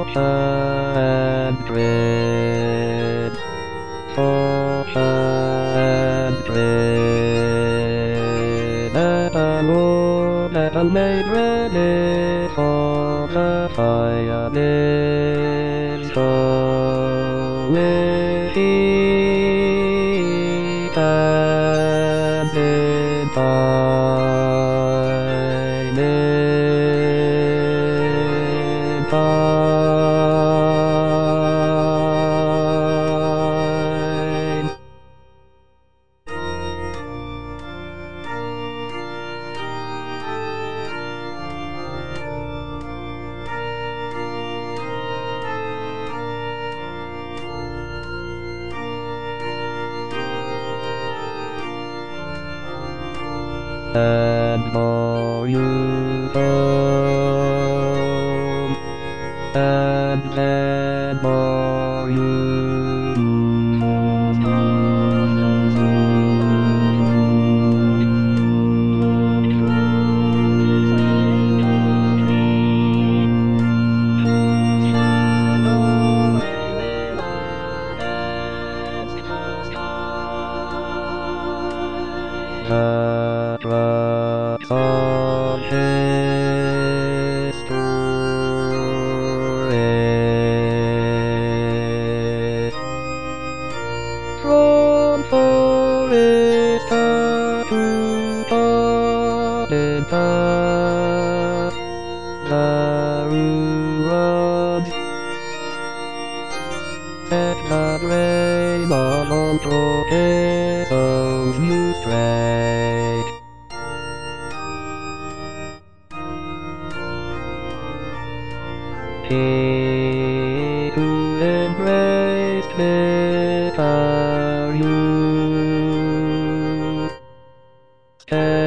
400. 400. That I would that I made ready for the fire is so with heat and in time, in time. And more you come, and then more you that wraps on history. From forest to garden path, the ruins set the rain along Tropico's new strait. He who embraced me, you